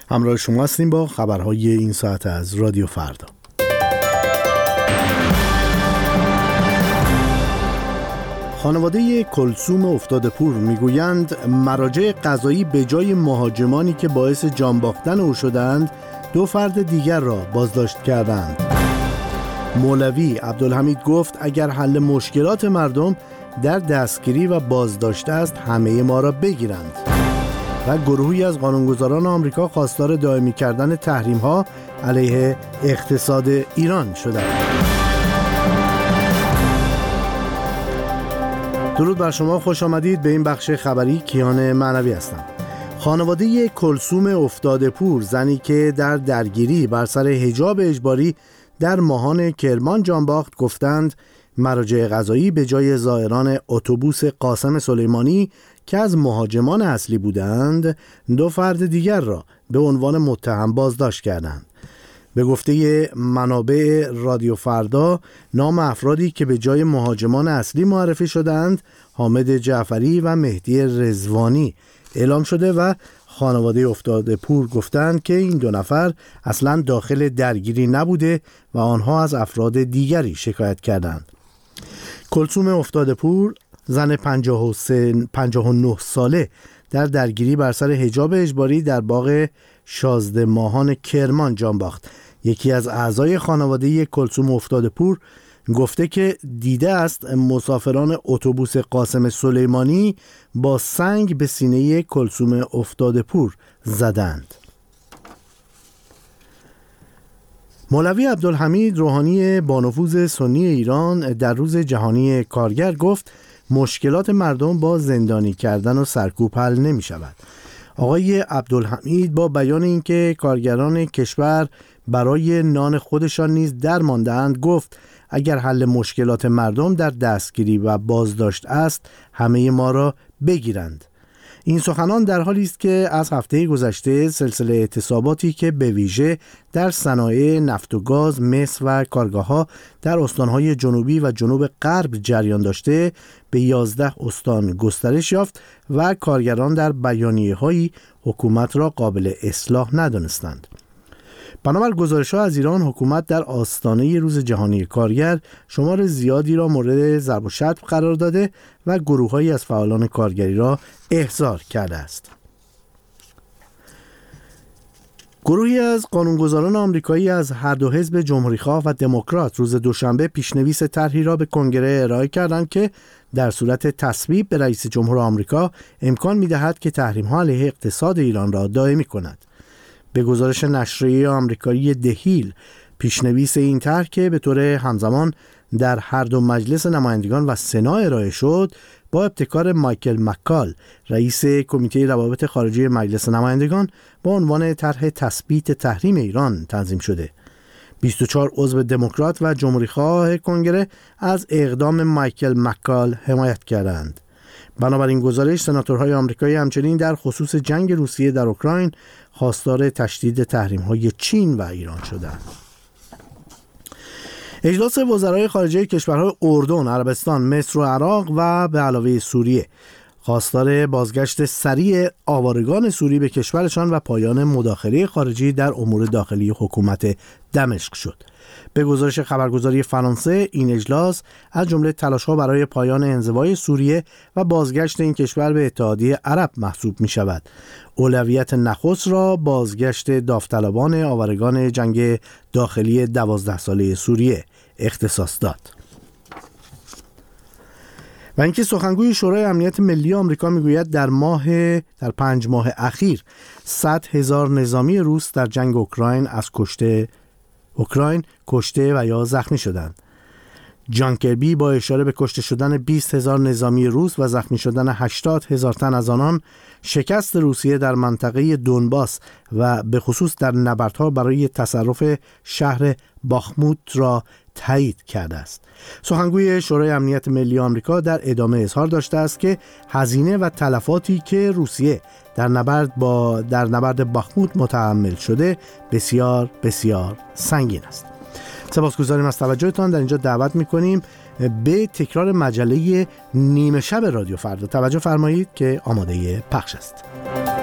همراه شما هستیم با خبرهای این ساعت از رادیو فردا. خانواده کلثوم افتاده‌پور میگویند مراجع قضایی به جای مهاجمانی که باعث جان باختن او شدند 2 فرد دیگر را بازداشت کردند. مولوی عبدالحمید گفت اگر حل مشکلات مردم در دستگیری و بازداشت است همه ما را بگیرند. و گروهی از قانونگذاران آمریکا خواستار دائمی کردن تحریم‌ها علیه اقتصاد ایران شدند. درود بر شما، خوش آمدید به این بخش خبری. کیان معنوی هستم. خانواده کلثوم افتاده‌پور، زنی که در درگیری بر سر حجاب اجباری در ماهان کرمان جان باخت، گفتند مراجع قضایی به جای زائران اتوبوس قاسم سلیمانی که از مهاجمان اصلی بودند 2 فرد دیگر را به عنوان متهم بازداشت کردند. به گفته منابع رادیو فردا، نام افرادی که به جای مهاجمان اصلی معرفی شدند حامد جعفری و مهدی رضوانی اعلام شده و خانواده افتاده‌پور گفتند که این 2 نفر اصلا داخل درگیری نبوده و آنها از افراد دیگری شکایت کردند. کلثوم افتاده‌پور، زن 59 ساله، در درگیری بر سر حجاب اجباری در باغ 16 ماهان کرمان جان باخت. یکی از اعضای خانواده کلثوم افتاده‌پور گفته که دیده است مسافران اتوبوس قاسم سلیمانی با سنگ به سینه کلثوم افتاده‌پور زدند. مولوی عبدالحمید روحانی بانفوذ سنی ایران در روز جهانی کارگر گفت مشکلات مردم با زندانی کردن و سرکوب حل نمی شود. آقای عبدالحمید با بیان اینکه کارگران کشور برای نان خودشان نیز درمانده‌اند گفت اگر حل مشکلات مردم در دستگیری و بازداشت است همه ما را بگیرند. این سخنان در حالی است که از هفته گذشته سلسله اعتصاباتی که به ویژه در صنایع نفت و گاز، مس و کارگاه‌ها در استان‌های جنوبی و جنوب غرب جریان داشته به 11 استان گسترش یافت و کارگران در بیانیه‌هایی حکومت را قابل اصلاح ندانستند. بنابر گزارش‌ها از ایران، حکومت در آستانه روز جهانی کارگر شمار زیادی را مورد ضرب و شتم قرار داده و گروه‌هایی از فعالان کارگری را احضار کرده است. گروهی از قانونگذاران آمریکایی از هر 2 حزب جمهوری‌خواه و دموکرات روز دوشنبه پیشنویس طرحی را به کنگره ارائه کردند که در صورت تصویب به رئیس جمهور آمریکا امکان می‌دهد که تحریم‌ها علیه اقتصاد ایران را دائمی کند. به گزارش نشریه آمریکایی دهیل، پیشنویس این طرح که به طور همزمان در هر 2 مجلس نمایندگان و سنا ارائه شد، با ابتکار مایکل مکال، رئیس کمیته روابط خارجی مجلس نمایندگان، با عنوان طرح تثبیت تحریم ایران تنظیم شده. 24 عضو دموکرات و جمهوری‌خواه کنگره از اقدام مایکل مکال حمایت کردند. بنابراین گزارش، سناتورهای آمریکایی همچنین در خصوص جنگ روسیه در اوکراین خواستار تشدید تحریم‌های چین و ایران شدند. اجلاس وزرای خارجه کشورهای اردن، عربستان، مصر و عراق و به علاوه سوریه خواستار بازگشت سریع آوارگان سوری به کشورشان و پایان مداخله خارجی در امور داخلی حکومت دمشق شد. به گزارش خبرگزاری فرانسه، این اجلاس از جمله تلاش‌ها برای پایان انزوای سوریه و بازگشت این کشور به اتحادیه عرب محسوب می‌شود. اولویت نخست را بازگشت داوطلبان آوارگان جنگ داخلی 12 ساله سوریه اختصاص داد. و اینکه سخنگوی شورای امنیت ملی آمریکا میگوید در 5 ماه اخیر 100,000 نظامی روس در جنگ اوکراین کشته و یا زخمی شدند. جان کربی با اشاره به کشته شدن 20,000 نظامی روس و زخمی شدن 80,000 تن از آنان، شکست روسیه در منطقه دونباس و به خصوص در نبردها برای تصرف شهر باخموت را تایید کرده است. سخنگوی شورای امنیت ملی آمریکا در ادامه اظهار داشته است که هزینه و تلفاتی که روسیه در نبرد باخموت متحمل شده بسیار بسیار سنگین است. سپاسگزاریم از توجهتان. در اینجا دعوت می‌کنیم به تکرار مجله نیمه شب رادیو فردا توجه فرمایید که آماده پخش است.